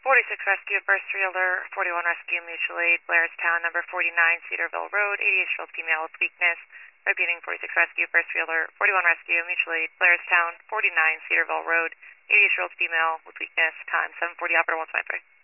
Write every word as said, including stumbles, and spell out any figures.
forty-six Rescue, First Realtor, forty-one Rescue, Mutual Aid, Blairstown, number forty-nine, Cedarville Road, eighty-eight-year-old female with weakness. Repeating, forty-six Rescue, First Realtor, forty-one Rescue, Mutual Aid, Blairstown, forty-nine, Cedarville Road, eighty-eight-year-old female with weakness. Time seven forty, operator one five three.